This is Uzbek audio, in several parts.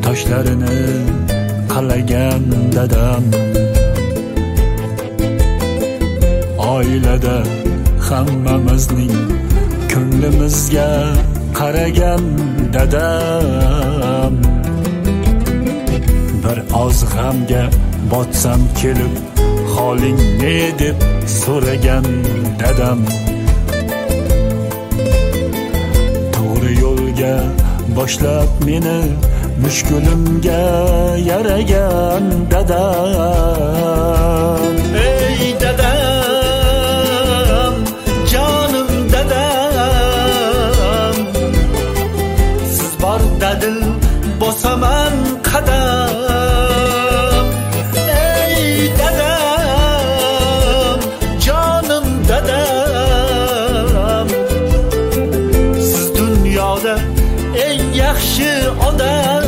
toshlarini qalagan dadam. Oilada hammamizning ko'nglimizga qaragan dadam. Bir oz g'amga botsam kelib, holing ne deb so'ragan dadam. To'g'ri yo'lga boshlab meni mushkulimga yaragan dadam. Ey dadam, jonim dadam, siz bor dadil bosaman qadam. Ey dadam, jonim dadam, siz dunyoda eng yaxshi odam.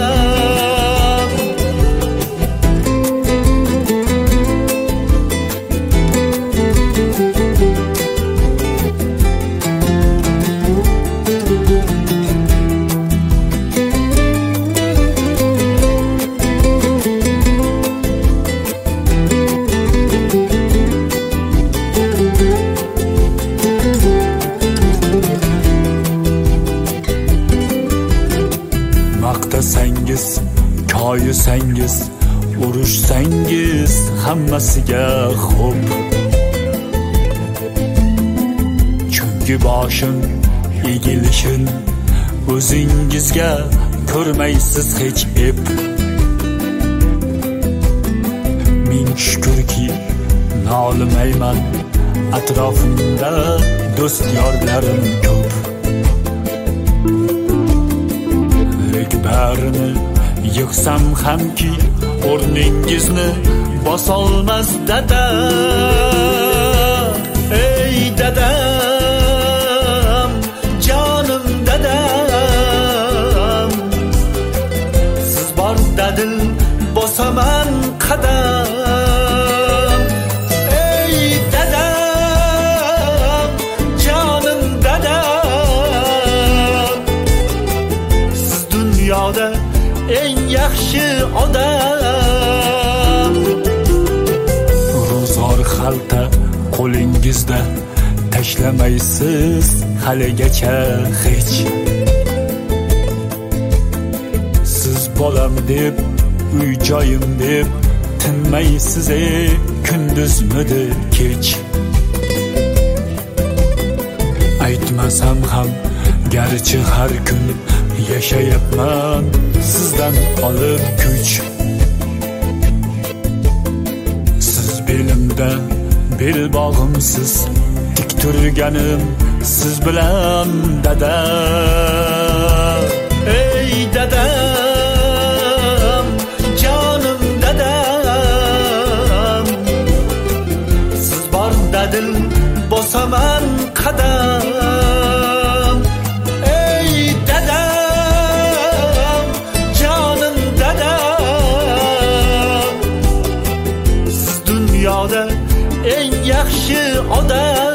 Maqtasangiz, koyisangiz, urushsangiz hammasiga xo'p. Chunki boshim egilishin o'zingizga ko'rmaysiz hech ep. Ming shukrki nolimayman, atrofimda do'st yorlarim ko'p. Barini yıksam hamki o'rningizni bosolmas dada. Ey dadam, jonim dadam, siz bor dadil bosaman qadam. Ey dadam, jonim dadam, siz dunyoda eng yaxshi odam. Ro'zg'or xalta qo'lingizda, tashlamaysiz haligacha hech. Siz bolam deb, uy joyim deb tinmaysiz kunduzmidi kech. Aytmasam ham garchi har kun yashayapman sizdan olib kuch. Siz belimda belbog'imsiz, tik turganim siz bilan dada. Ey dadam, jonim dadam, siz bor dadil bosaman qadam. Ey dadam, jonim dadam, siz dunyoda eng yaxshi odam.